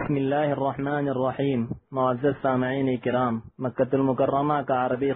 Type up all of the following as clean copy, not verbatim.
بسم الله الرحمن الرحيم. معزز سامعين الكرام، مكة المكرمة كعربي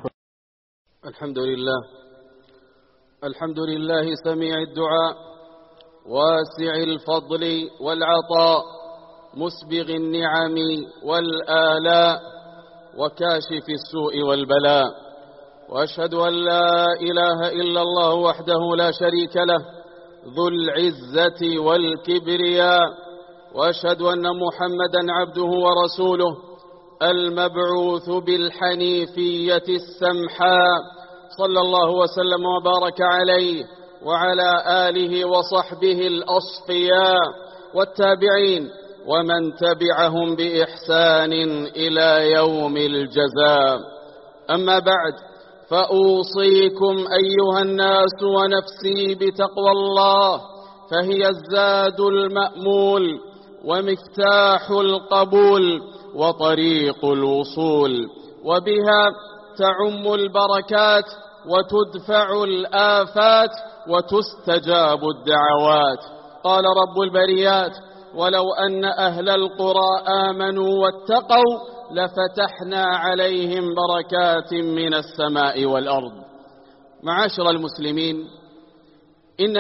الحمد لله سميع الدعاء واسع الفضل والعطاء مسبغ النعم والآلاء وكاشف السوء والبلاء، وأشهد أن لا إله إلا الله وحده لا شريك له ذو العزة والكبرياء، وأشهد أن محمدا عبده ورسوله المبعوث بالحنيفية السمحاء، صلى الله وسلم وبارك عليه وعلى آله وصحبه الأصفياء والتابعين ومن تبعهم بإحسان إلى يوم الجزاء. أما بعد، فأوصيكم أيها الناس ونفسي بتقوى الله، فهي الزاد المأمول ومفتاح القبول وطريق الوصول، وبها تعم البركات وتدفع الآفات وتستجاب الدعوات. قال رب البريات: ولو أن أهل القرى آمنوا واتقوا لفتحنا عليهم بركات من السماء والأرض. معاشر المسلمين، إن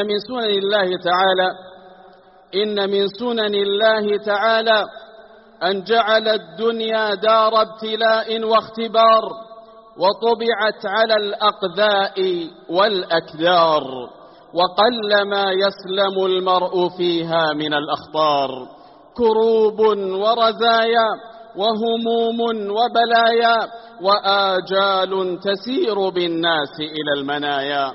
من سنن الله تعالى أن جعل الدنيا دار ابتلاء واختبار، وطبعت على الأقذاء والأكدار، وقلما يسلم المرء فيها من الأخطار، كروب ورزايا وهموم وبلايا وآجال تسير بالناس إلى المنايا.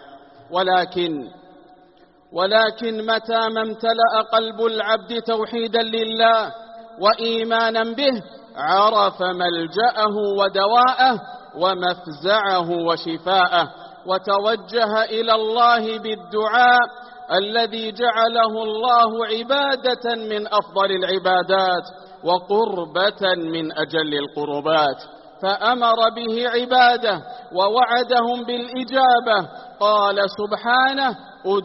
ولكن متى ما امتلأ قلب العبد توحيدا لله وإيمانا به، عرف ملجأه ودواءه ومفزعه وشفاءه، وتوجه إلى الله بالدعاء الذي جعله الله عبادة من أفضل العبادات وقربة من أجل القربات، فأمر به عباده ووعدهم بالإجابة. قال سبحانه: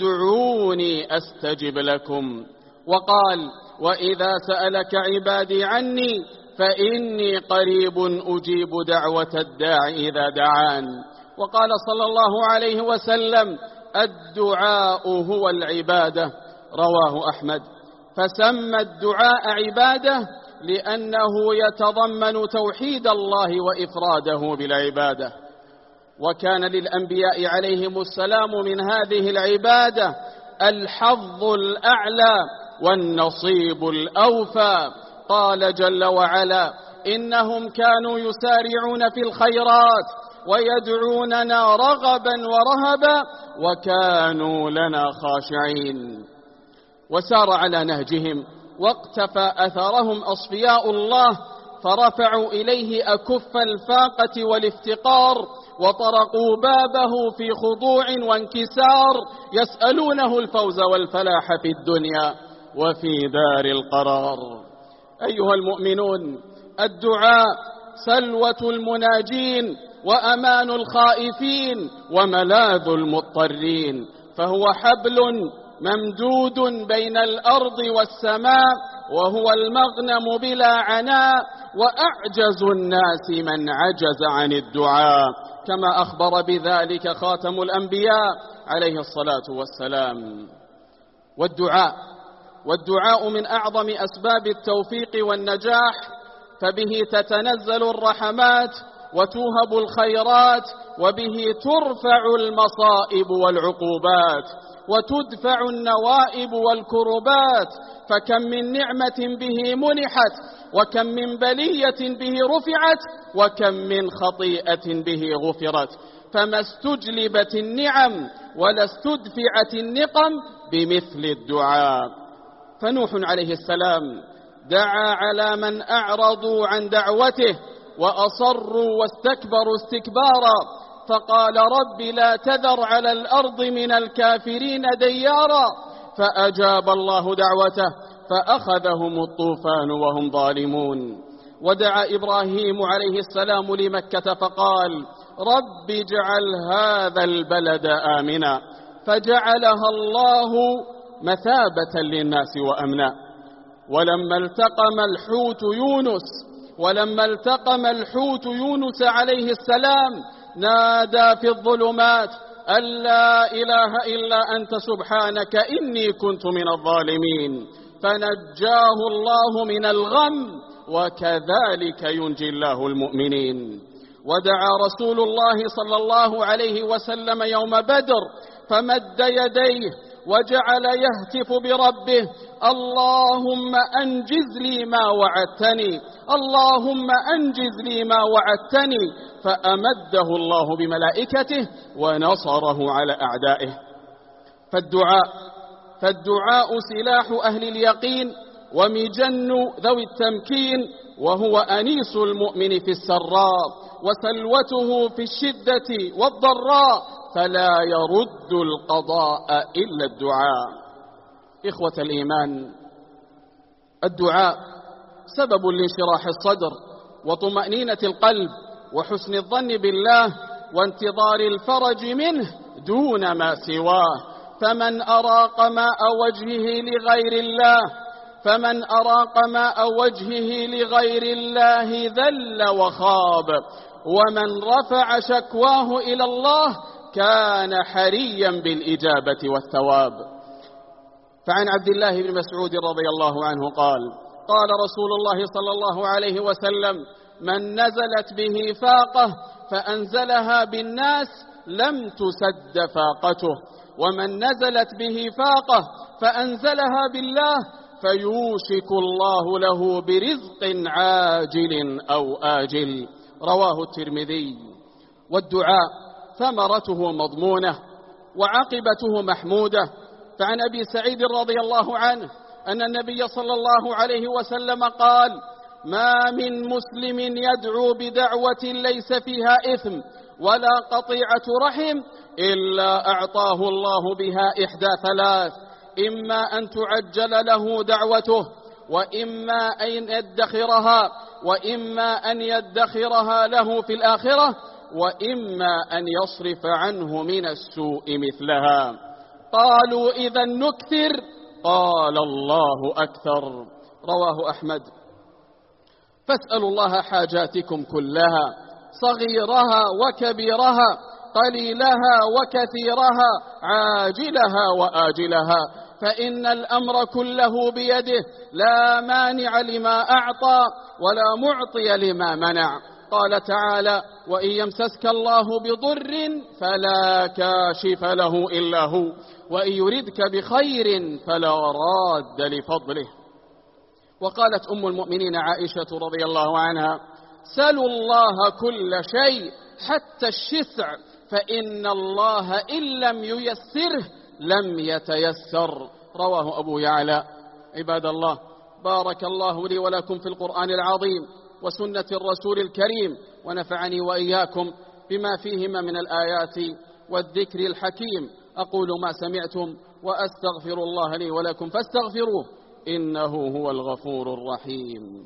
ادعوني أستجب لكم. وقال: وإذا سألك عبادي عني فإني قريب أجيب دعوة الداع إذا دعان. وقال صلى الله عليه وسلم: الدعاء هو العبادة. رواه أحمد. فسمى الدعاء عبادة لأنه يتضمن توحيد الله وإفراده بالعبادة. وكان للأنبياء عليهم السلام من هذه العبادة الحظ الأعلى والنصيب الأوفى. قال جل وعلا: إنهم كانوا يسارعون في الخيرات ويدعوننا رغبا ورهبا وكانوا لنا خاشعين. وسار على نهجهم واقتفى أثرهم أصفياء الله، فرفعوا إليه أكف الفاقة والافتقار، وطرقوا بابه في خضوع وانكسار، يسألونه الفوز والفلاح في الدنيا وفي دار القرار. أيها المؤمنون، الدعاء سلوة المناجين وأمان الخائفين وملاذ المضطرين، فهو حبل ممدود بين الأرض والسماء، وهو المغنم بلا عناء، وأعجز الناس من عجز عن الدعاء، كما أخبر بذلك خاتم الأنبياء عليه الصلاة والسلام. والدعاء من أعظم أسباب التوفيق والنجاح، فبه تتنزل الرحمات وتوهب الخيرات، وبه ترفع المصائب والعقوبات وتدفع النوائب والكربات. فكم من نعمة به منحت، وكم من بلية به رفعت، وكم من خطيئة به غفرت، فما استجلبت النعم ولا استدفعت النقم بمثل الدعاء. فنوح عليه السلام دعا على من أعرضوا عن دعوته وأصروا واستكبروا استكبارا، فقال: رب لا تذر على الأرض من الكافرين ديارا، فأجاب الله دعوته فأخذهم الطوفان وهم ظالمون. ودعا إبراهيم عليه السلام لمكة فقال: رب اجعل هذا البلد آمنا، فجعلها الله مثابة للناس وأمنا. ولما التقم الحوت يونس عليه السلام نادى في الظلمات أن لا إله إلا أنت سبحانك إني كنت من الظالمين، فنجاه الله من الغم، وكذلك ينجي الله المؤمنين. ودعا رسول الله صلى الله عليه وسلم يوم بدر فمد يديه وجعل يهتف بربه: اللهم أنجز لي ما وعدتني، اللهم أنجز لي ما وعدتني، فأمده الله بملائكته ونصره على أعدائه. فالدعاء سلاح أهل اليقين ومجن ذوي التمكين، وهو أنيس المؤمن في السراء وسلوته في الشدة والضراء، فلا يرد القضاء إلا الدعاء. إخوة الإيمان، الدعاء سبب لانشراح الصدر وطمأنينة القلب وحسن الظن بالله وانتظار الفرج منه دون ما سواه. فمن أراق ماء وجهه لغير الله ذل وخاب، ومن رفع شكواه إلى الله كان حريا بالإجابة والثواب. فعن عبد الله بن مسعود رضي الله عنه قال: قال رسول الله صلى الله عليه وسلم: من نزلت به فاقة فأنزلها بالناس لم تسد فاقته، ومن نزلت به فاقة فأنزلها بالله فيوشك الله له برزق عاجل أو آجل. رواه الترمذي. والدعاء ثمرته مضمونة وعاقبته محمودة. فعن أبي سعيد رضي الله عنه أن النبي صلى الله عليه وسلم قال: ما من مسلم يدعو بدعوة ليس فيها إثم ولا قطيعة رحم إلا أعطاه الله بها إحدى ثلاث: إما أن تعجل له دعوته، وإما أن يدخرها له في الآخرة، وإما أن يصرف عنه من السوء مثلها. قالوا: إذا نكثر؟ قال: الله أكثر. رواه أحمد. فاسألوا الله حاجاتكم كلها، صغيرها وكبيرها، قليلها وكثيرها، عاجلها وآجلها، فإن الأمر كله بيده، لا مانع لما أعطى ولا معطي لما منع. قال تعالى: وإن يمسسك الله بضر فلا كاشف له إلا هو، وإن يردك بخير فلا راد لفضله. وقالت أم المؤمنين عائشة رضي الله عنها: سلوا الله كل شيء حتى الشسع، فإن الله إن لم ييسره لم يتيسر. رواه أبو يعلى. عباد الله، بارك الله لي ولكم في القرآن العظيم وسنة الرسول الكريم، ونفعني وإياكم بما فيهما من الآيات والذكر الحكيم. أقول ما سمعتم وأستغفر الله لي ولكم فاستغفروه إنه هو الغفور الرحيم.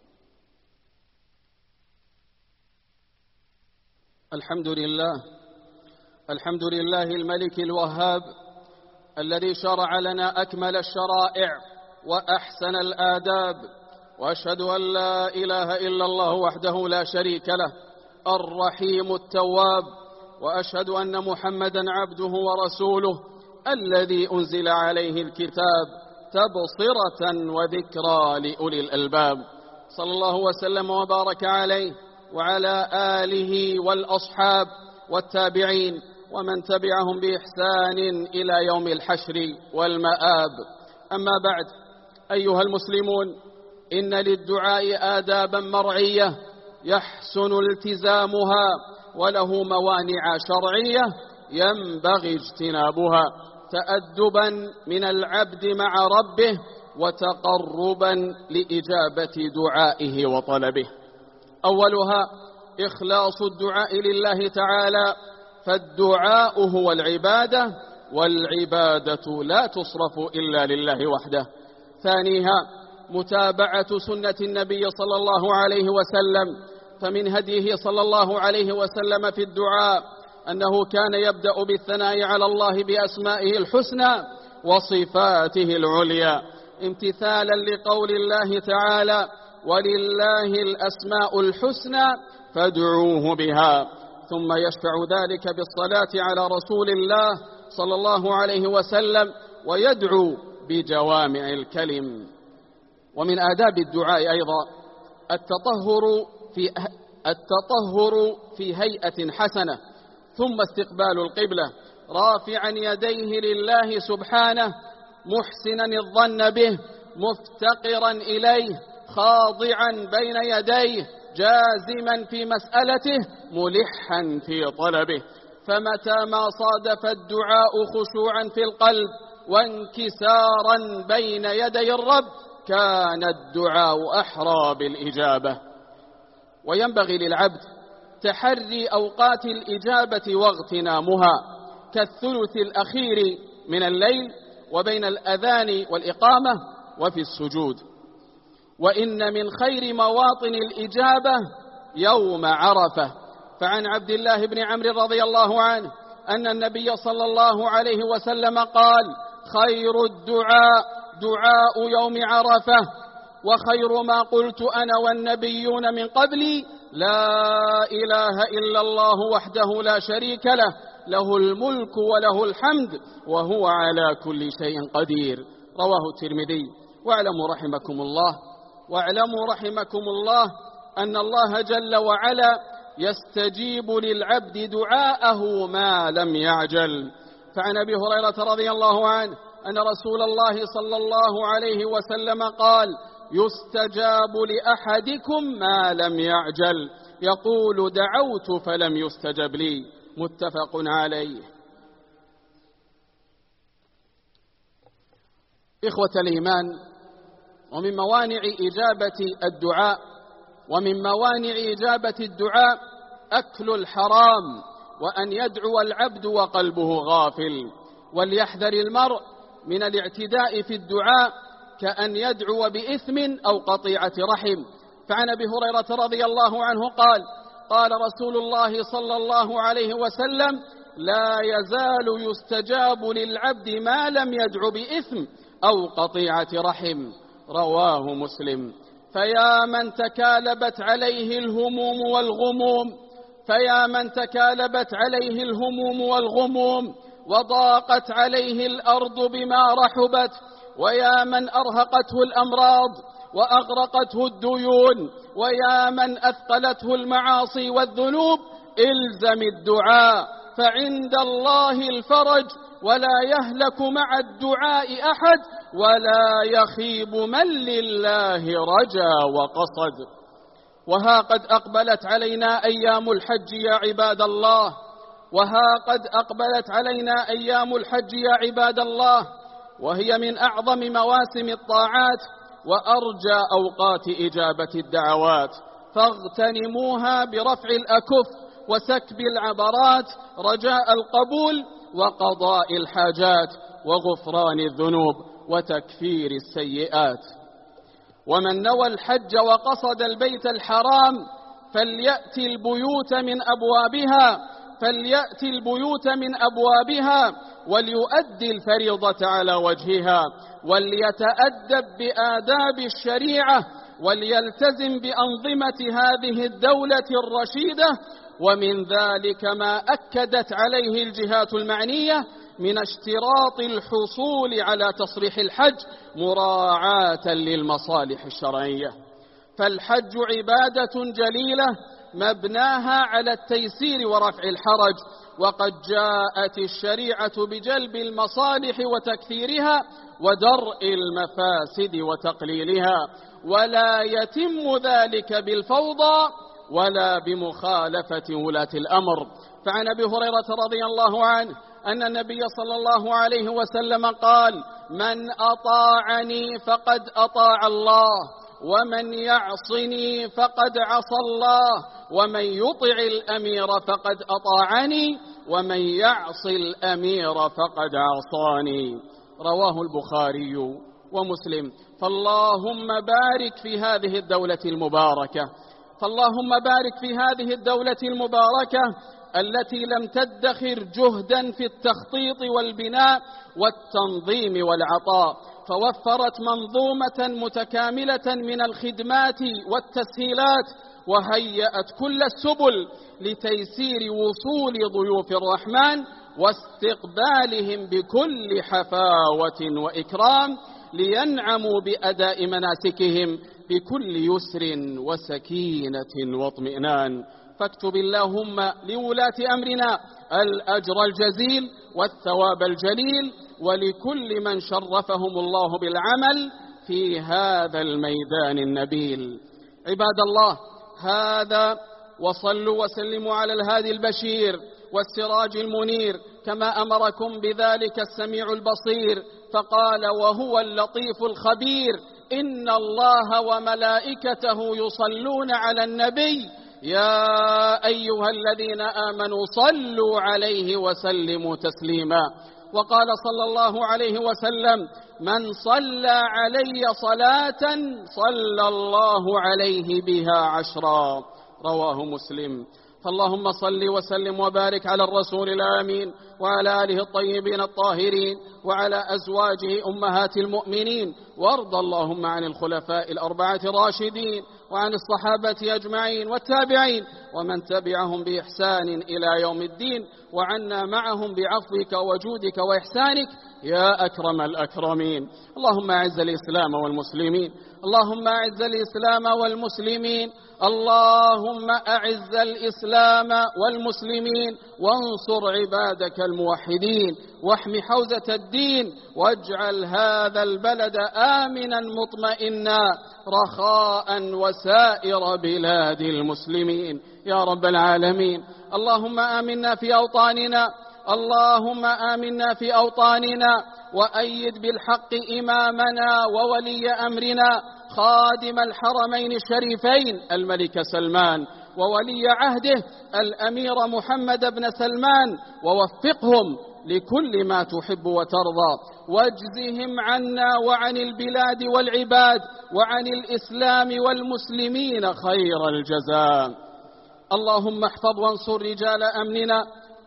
الحمد لله الملك الوهاب الذي شرع لنا أكمل الشرائع وأحسن الآداب، وأشهد أن لا إله إلا الله وحده لا شريك له الرحيم التواب، وأشهد أن محمدا عبده ورسوله الذي أنزل عليه الكتاب تبصرة وذكرى لأولي الألباب، صلى الله وسلم وبارك عليه وعلى آله والأصحاب والتابعين ومن تبعهم بإحسان إلى يوم الحشر والمآب. أما بعد، أيها المسلمون، إن للدعاء آدابا مرعية يحسن التزامها، وله موانع شرعية ينبغي اجتنابها، تأدبا من العبد مع ربه وتقربا لإجابة دعائه وطلبه. أولها إخلاص الدعاء لله تعالى، فالدعاء هو العبادة، والعبادة لا تصرف إلا لله وحده. ثانيها متابعة سنة النبي صلى الله عليه وسلم، فمن هديه صلى الله عليه وسلم في الدعاء أنه كان يبدأ بالثناء على الله بأسمائه الحسنى وصفاته العليا، امتثالا لقول الله تعالى: ولله الأسماء الحسنى فادعوه بها. ثم يشفع ذلك بالصلاة على رسول الله صلى الله عليه وسلم، ويدعو بجوامع الكلم. ومن آداب الدعاء أيضا التطهر في هيئة حسنة، ثم استقبال القبلة رافعا يديه لله سبحانه، محسنا الظن به، مفتقرا إليه، خاضعا بين يديه، جازما في مسألته، ملحا في طلبه. فمتى ما صادف الدعاء خشوعا في القلب وانكسارا بين يدي الرب كان الدعاء أحرى بالإجابة. وينبغي للعبد تحري أوقات الإجابة واغتنامها، كالثلث الأخير من الليل، وبين الأذان والإقامة، وفي السجود. وإن من خير مواطن الإجابة يوم عرفة. فعن عبد الله بن عمرو رضي الله عنه أن النبي صلى الله عليه وسلم قال: خير الدعاء دعاء يوم عرفة، وخير ما قلت أنا والنبيون من قبلي: لا إله إلا الله وحده لا شريك له، له الملك وله الحمد وهو على كل شيء قدير. رواه الترمذي. واعلموا رحمكم الله أن الله جل وعلا يستجيب للعبد دعاءه ما لم يعجل. فعن أبي هريرة رضي الله عنه أن رسول الله صلى الله عليه وسلم قال: يستجاب لأحدكم ما لم يعجل، يقول: دعوت فلم يستجب لي. متفق عليه. إخوة الإيمان، ومن موانع إجابة الدعاء أكل الحرام، وأن يدعو العبد وقلبه غافل. وليحذر المرء من الاعتداء في الدعاء، كأن يدعو بإثم أو قطيعة رحم. فعن أبي هريرة رضي الله عنه قال: قال رسول الله صلى الله عليه وسلم: لا يزال يستجاب للعبد ما لم يدع بإثم أو قطيعة رحم. رواه مسلم. فيا من تكالبت عليه الهموم والغموم وضاقت عليه الأرض بما رحبت، ويا من أرهقته الأمراض وأغرقته الديون، ويا من أثقلته المعاصي والذنوب، إلزم الدعاء فعند الله الفرج، ولا يهلك مع الدعاء أحد، ولا يخيب من لله رجا وقصد. وها قد أقبلت علينا أيام الحج يا عباد الله، وهي من أعظم مواسم الطاعات وأرجى أوقات إجابة الدعوات، فاغتنموها برفع الأكف وسكب العبرات رجاء القبول وقضاء الحاجات وغفران الذنوب وتكفير السيئات. ومن نوى الحج وقصد البيت الحرام فليأتي البيوت من أبوابها وليؤدي الفريضة على وجهها، وليتأدب بآداب الشريعة، وليلتزم بأنظمة هذه الدولة الرشيدة. ومن ذلك ما أكدت عليه الجهات المعنية من اشتراط الحصول على تصريح الحج مراعاة للمصالح الشرعية. فالحج عبادة جليلة مبناها على التيسير ورفع الحرج، وقد جاءت الشريعة بجلب المصالح وتكثيرها ودرء المفاسد وتقليلها، ولا يتم ذلك بالفوضى ولا بمخالفة ولاة الأمر. فعن أبي هريرة رضي الله عنه أن النبي صلى الله عليه وسلم قال: من أطاعني فقد أطاع الله، ومن يعصني فقد عصى الله، ومن يطع الأمير فقد أطاعني، ومن يعص الأمير فقد عصاني. رواه البخاري ومسلم. فاللهم بارك في هذه الدولة المباركة التي لم تدخر جهدا في التخطيط والبناء والتنظيم والعطاء، فوفرت منظومة متكاملة من الخدمات والتسهيلات، وهيأت كل السبل لتيسير وصول ضيوف الرحمن واستقبالهم بكل حفاوة وإكرام لينعموا بأداء مناسكهم بكل يسر وسكينة واطمئنان. فاكتب اللهم لولاة أمرنا الأجر الجزيل والثواب الجليل، ولكل من شرفهم الله بالعمل في هذا الميدان النبيل. عباد الله، هذا وصلوا وسلموا على الهادي البشير والسراج المنير كما أمركم بذلك السميع البصير، فقال وهو اللطيف الخبير: إن الله وملائكته يصلون على النبي يا أيها الذين آمنوا صلوا عليه وسلموا تسليما. وقال صلى الله عليه وسلم: من صلى علي صلاة صلى الله عليه بها 10. رواه مسلم. فاللهم صل وسلم وبارك على الرسول الآمين وعلى آله الطيبين الطاهرين وعلى أزواجه أمهات المؤمنين، وارض اللهم عن الخلفاء الأربعة الراشدين وعن الصحابة أجمعين والتابعين ومن تبعهم بإحسان إلى يوم الدين، وعنا معهم بعفوك وجودك وإحسانك يا أكرم الأكرمين. اللهم أعز الإسلام والمسلمين، اللهم أعز الإسلام والمسلمين، اللهم أعز الإسلام والمسلمين، وانصر عبادك الموحدين، واحم حوزة الدين، واجعل هذا البلد آمنا مطمئنا رخاء وسائر بلاد المسلمين يا رب العالمين. اللهم آمنا في أوطاننا، اللهم آمنا في أوطاننا، وأيد بالحق إمامنا وولي أمرنا خادم الحرمين الشريفين الملك سلمان، وولي عهده الأمير محمد بن سلمان، ووفقهم لكل ما تحب وترضى، واجزهم عنا وعن البلاد والعباد وعن الإسلام والمسلمين خير الجزاء. اللهم احفظ وانصر رجال أمننا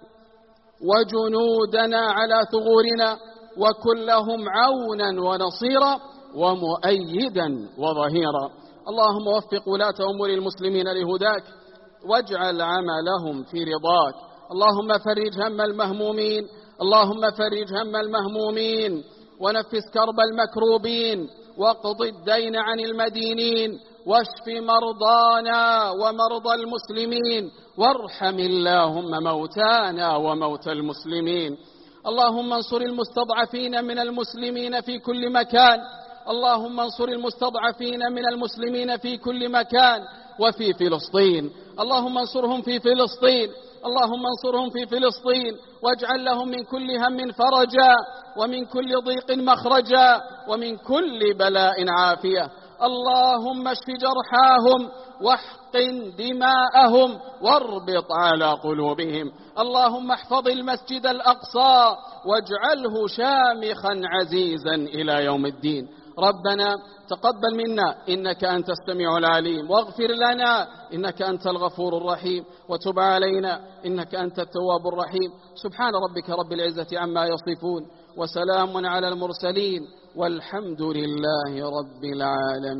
وجنودنا على ثغورنا، وكن لهم عونا ونصيرا ومؤيدا وظهيرا. اللهم وفق ولاة أمور المسلمين لهداك، واجعل عملهم في رضاك. اللهم فرج هم المهمومين، اللهم فرج هم المهمومين، ونفس كرب المكروبين، واقض الدين عن المدينين، واشف مرضانا ومرضى المسلمين، وارحم اللهم موتانا وموتى المسلمين. اللهم انصر المستضعفين من المسلمين في كل مكان، اللهم انصر المستضعفين من المسلمين في كل مكان وفي فلسطين. اللهم انصرهم في فلسطين، اللهم انصرهم في فلسطين، واجعل لهم من كل هم فرجا، ومن كل ضيق مخرجا، ومن كل بلاء عافية. اللهم اشف جرحاهم واحقن دماءهم واربط على قلوبهم. اللهم احفظ المسجد الأقصى واجعله شامخا عزيزا إلى يوم الدين. ربنا تقبل منا إنك أنت السميع العليم، واغفر لنا إنك أنت الغفور الرحيم، وتب علينا إنك أنت التواب الرحيم. سبحان ربك رب العزة عما يصفون، وسلام على المرسلين، والحمد لله رب العالمين.